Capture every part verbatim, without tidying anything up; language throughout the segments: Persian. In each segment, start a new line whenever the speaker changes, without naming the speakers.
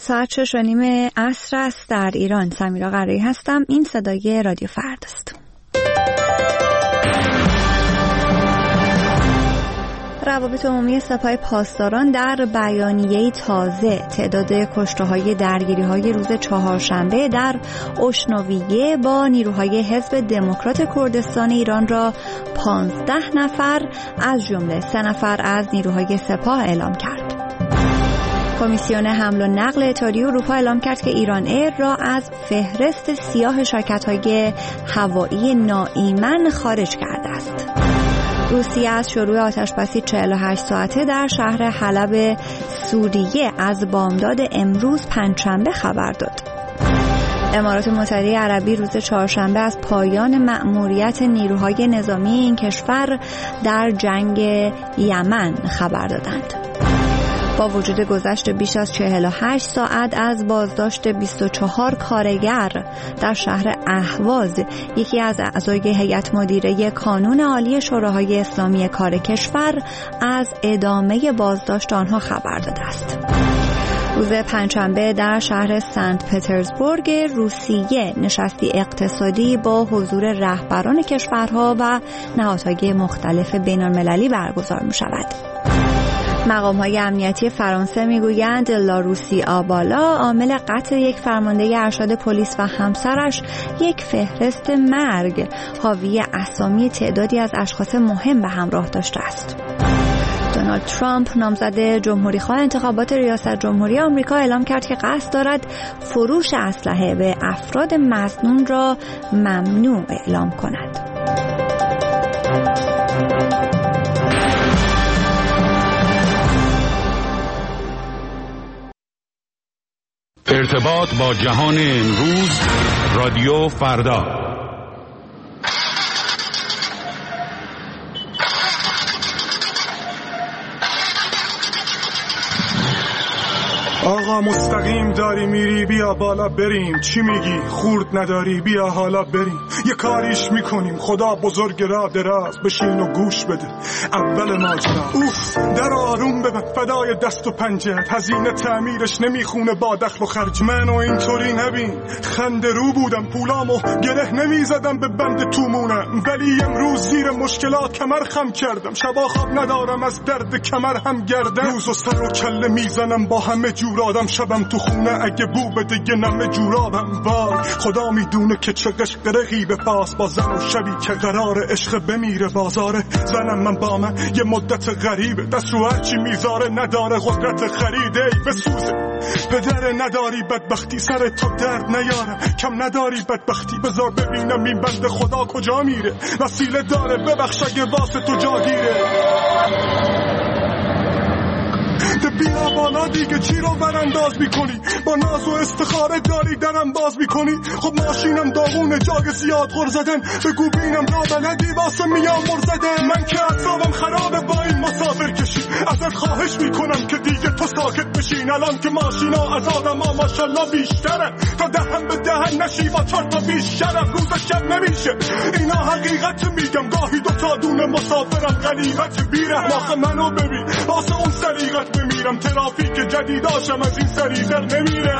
ساعت شش و نیم عصر است در ایران. سمیرا قرایی هستم. این صدای رادیو فردا است. روابط عمومی سپاه پاسداران در بیانیه‌ای تازه تعداد کشته‌های درگیری‌های روز چهارشنبه در اشنویه با نیروهای حزب دموکرات کردستان ایران را پانزده نفر از جمله سه نفر از نیروهای سپاه اعلام کرد. کمیسیون حمل و نقل اتحادیه اروپا اعلام کرد که ایران ایر را از فهرست سیاه شرکت‌های هوایی ناایمن خارج کرده است. روسیه از شروع آتش‌بسی چهل و هشت ساعته در شهر حلب سوریه از بامداد امروز پنجشنبه خبر داد. امارات متحده عربی روز چهارشنبه از پایان مأموریت نیروهای نظامی این کشور در جنگ یمن خبر دادند. با وجود گذشت بیش از چهل و هشت ساعت از بازداشت بیست و چهار کارگر در شهر اهواز، یکی از اعضای هیئت مدیره کانون عالی شوراهای اسلامی کار کشور از ادامه بازداشت آنها خبر داده است. روز پنجشنبه در شهر سنت پترزبورگ روسیه نشستی اقتصادی با حضور رهبران کشورها و نهادهای مختلف بین‌المللی برگزار می شود. مقام‌های امنیتی فرانسه میگویند لاروسی آبالا عامل قتل یک فرمانده ارشد پلیس و همسرش یک فهرست مرگ حاوی اسامی تعدادی از اشخاص مهم به همراه داشته است. دونالد ترامپ نامزد جمهوری‌خواه انتخابات ریاست جمهوری آمریکا اعلام کرد که قصد دارد فروش اسلحه به افراد مسنون را ممنوع اعلام کند.
ارتباط با جهان امروز، رادیو فردا.
آقا مستقیم داری میری، بیا بالا بریم. چی میگی؟ خورد نداری، بیا حالا بریم. یه کاریش میکنیم، خدا بزرگ را دراز. بشین و گوش بده اول ماجرا. اوف در آروم ببن، فدای دست و پنجه‌ت. هزینه تعمیرش نمیخونه با دخل و خرج. منو اینطوری نبین، خنده رو بودم، پولامو گره نمیزدم به بند تومونم. ولی امروز زیر مشکلات کمر خم کردم. شبا خواب ندارم از درد کمر هم گردم. روزو سر و کله میزنم با همه جور آدم. شبم تو خونه اگه بو بده یه نمه جورابم. وای خدا میدونه که چه قشق رقیب پاس با زن و شبی که قرار عشق بمیره بازاره. زنم من با من یه مدت غریبه، دست رو هرچی میذاره نداره قدرت خریده. ای بسوزه پدر نداری بدبختی، سر تو درد نیارم کم نداری بدبختی. بذار ببینم این بنده خدا کجا میره، وسیله داره ببخش اگه واسه تو جاگیره. بیا بالا دیگه، چی رو برانداز میکنی؟ با ناز و استخاره داری درم باز میکنی. خب ماشینم داغونه، جاگ زیاد غر زدن. بگو بینم را بلدی واسه میام مر زدن. من که اعصابم خرابه با این مسافر کشی. ازت خواهش میکنم که دیگه تو ساکت بشین. الان که ماشینا از آدما ماشالله بیشتره، تا دهن به دهن نشی با چهار تا بیش شرف. روز شب نمیشه اینا حقیقت میگم، گاهی دو تا دونه مسافرم غنیمت. بیره آخه منو ببین واسه اون سلیقت بمیرم. ترافیک جدیداشم از این سریع‌تر نمیره.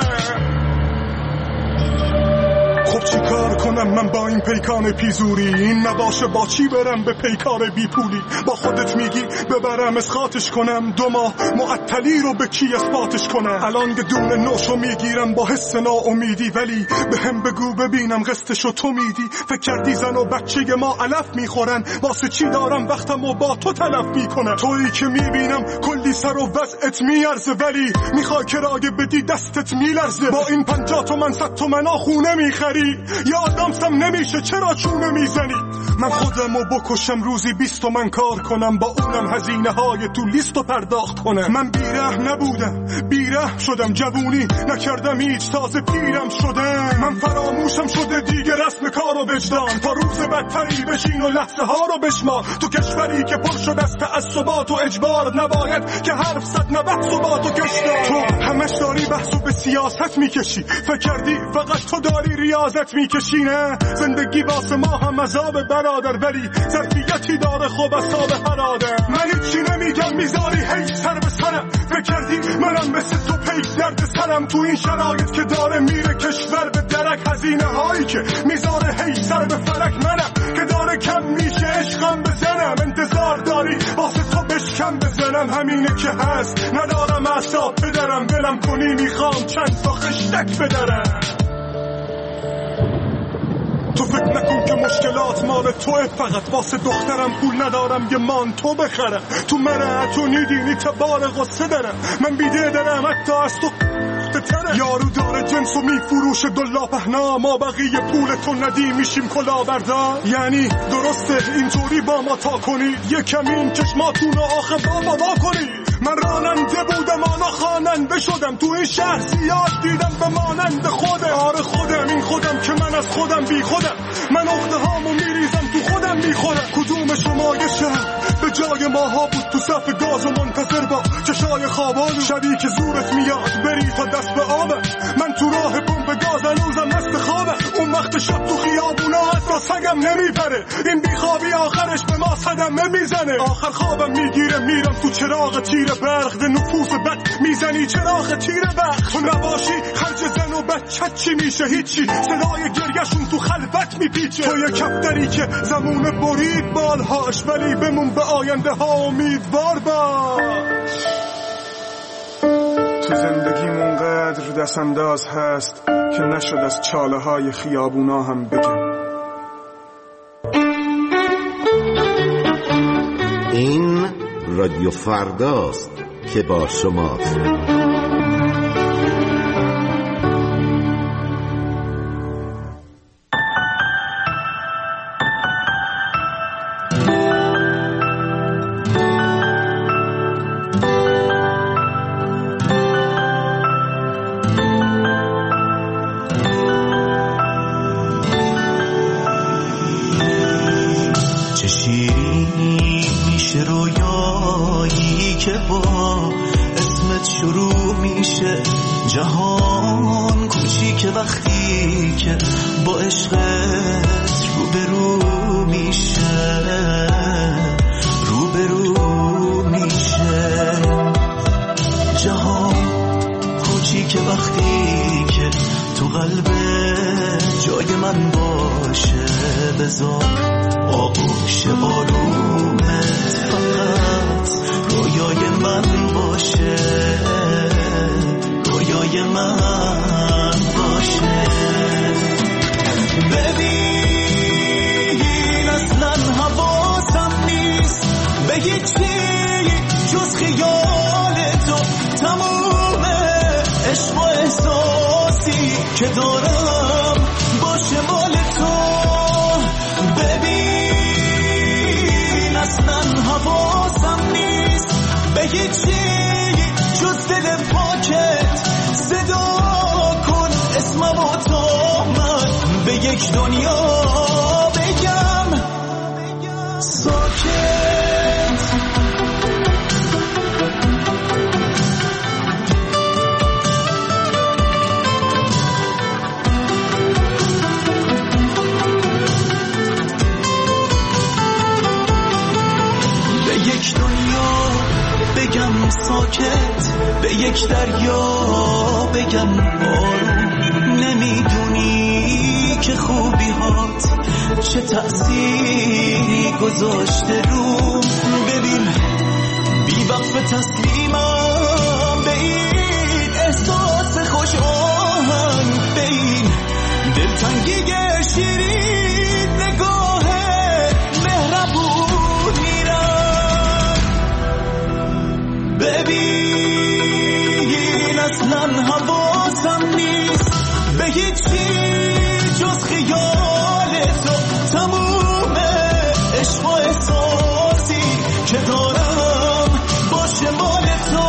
خب چی کار کنم من با این پیکان پیزوری؟ این نباشه با چی برم به پیکار بی پولی؟ با خودت میگی ببرم اسقاطش کنم، دو ماه معطلی رو به کی اثباتش کنم؟ الان که دونه نوشو میگیرم با حس ناامیدی، ولی به هم بگو ببینم قسطشو تو میدی. فکر کردی زن و بچه ما علف میخورن، واسه چی دارم وقتمو با تو تلف میکنم؟ تویی که میبینم کلی سر و وضعت میارزه، ولی میخوای کرایه بدی دستت میلرزه. با این پنجاه تومن صد تومن خونه میخری، یا آدمسم نمیشه چرا چونه میزنی؟ من خودمو بکشم روزی بیست تومن کار کنم، با اونم هزینه های تو لیستو پرداخت کنم. من بیره نبودم، بیره شدم، جوونی نکردم هیچ، تازه پیرم شدم. من فراموشم شده دیگه رسم کار و وجدان، تا روز بدتری بشین و لحظه ها رو بشمار. تو کشوری که پر شده است تعصبات و اجبار، نباید که حرف زد نه بحث و بات و کشتار. تو همش داری بحث و سیاست میکشی. فکر کردی فقط تو داری ریاضت میکشی؟ نه، زندگی واسه ما هم عذاب برادر، ولی ظرفیتی داره خوب حساب هر آدم. من هیچی نمیگم میذاری هی سر به سرم. فکر کردی منم مثل تو پیش درد سرم تو این شرایط که داره میره کشور به درک. هزینه هایی که میذاره هی سر به فلک، منم که داره کم میشه عشقم بزنم. انتظار داری واسه تو بشکم بزنم، همینه که هست. ندارم اعصاب بدرم، دلم کنی میخوام چند تا خشتک بدرم. تو فکر نکن که مشکلات مال توه، فقط واسه دخترم پول ندارم یه مانتو بخرم. تو منه تو نیدینی تبار غصه دارم، من بیده دارم حتی از تو تره. یارو داره جنسو میفروشه دلا پهنا، ما بقیه پول تو ندی میشیم کلا بردار. یعنی درسته اینطوری با ما تا کنید، یه کمی این چشماتون رو آخه بابا با کنید. من راننده بودم آنا خواننده شدم، تو این شهر زیاد دیدم به مانند خودم. آره خودم، این خودم که من از خودم بی خودم. من اخته هامو میریزم تو خودم میخورم. کدوم شما یه شهر به جای ماها بود تو صف گاز و منتظر با چشای خوابان شبی که زورت میاد بری تا دست به آبه. من تو راه پمپ گاز هنوزم مست خوابه. اون وقت شب تو خیابونا حتی سگم نمیپره. این بیخوابی آخرش به ما صدمه میزنه. آخر خوابم میگیره میرم تو چراغ تیر برق، ده نفوس بد میزنی چراغ تیر برق. تو نباشی خرج زن و بچت چی میشه؟ هیچی، صدای گریهشون تو خلوت میپیچه. تو یه کفتری که زمونه برید بالهاش، ولی بمون به آینده ها امیدوار باش. تو زندگیمون قدر دست انداز هست که نشد از چاله های خیابونا هم بگم.
این رادیو فرداست که با شماست.
جهان کوچیک وقتی که با عشقت روبرو میشه، روبرو میشه. جهان کوچیک وقتی که تو قلب جای من باشه. بذار آغوش آرومت فقط رویای من باشه، رویای من باشه. ببین اصلا حواسم نیست به هیچی جز خیال تو. تموم عشق و احساسی که دارم باشه مال تو. ببین اصلا حواسم نیست به هیچی جز دل پاکت. صدا کن اسمم و تا من به یک دنیا بگم ساکت. به یک دنیا بگم ساکت، به یک دریا بگم آروم. نمیدونی که خوبی هات چه تأثیری گذاشته روم. ببین بی وقف تسلیمم به این احساس خوش آهنگ، به این دلتنگی شیرین نگاه مهربون میرم. ببین اصلا حواسم نیست به هیچی جز خیال تو. تموم عشق و احساسی که دارم باشه مال تو.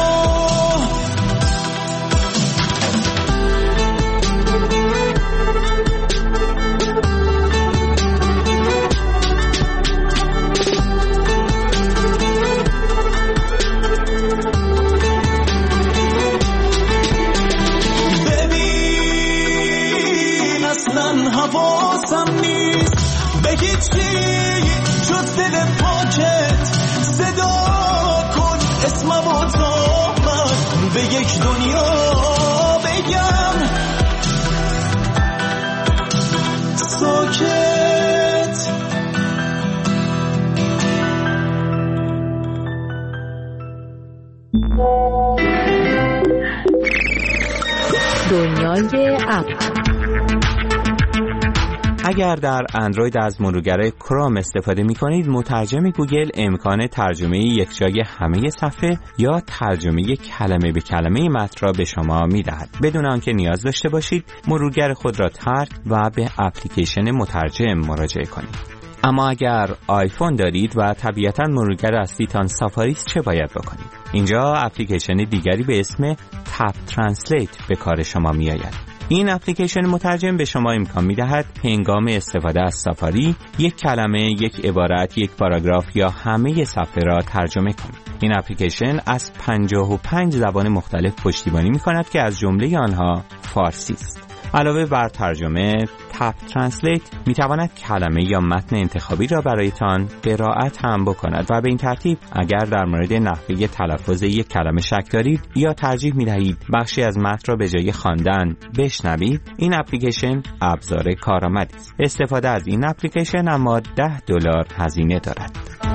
حواسم نیست به هیچی جز دل پاکت. صدا کن اسممو تا من به یک دنیا بگم ساکت.
دنیای اپ.
اگر در اندروید از مرورگر کروم استفاده می کنید، مترجم گوگل امکان ترجمه یکجای همه صفحه یا ترجمه کلمه به کلمه متن را به شما می دهد بدون آنکه نیاز داشته باشید مرورگر خود را ترک و به اپلیکیشن مترجم مراجعه کنید. اما اگر آیفون دارید و طبیعتاً مرورگر اصلیتان سافاریست چه باید بکنید؟ اینجا اپلیکیشن دیگری به اسم تپ ترنسلیت به کار شما می آید. این اپلیکیشن مترجم به شما امکان می‌دهد هنگام استفاده از سافاری یک کلمه، یک عبارت، یک پاراگراف یا همه صفحه را ترجمه کنید. این اپلیکیشن از پنجاه و پنج زبان مختلف پشتیبانی می‌کند که از جمله آنها فارسی است. علاوه بر ترجمه، تپ ترنسلیت می‌تواند کلمه یا متن انتخابی را برایتان قرائت هم بکند و به این ترتیب اگر در مورد نحوه تلفظ یک کلمه شک دارید یا ترجیح می‌دهید بخشی از متن را به جای خواندن بشنوید، این اپلیکیشن ابزار کارآمدی است. استفاده از این اپلیکیشن اما ده دلار هزینه دارد.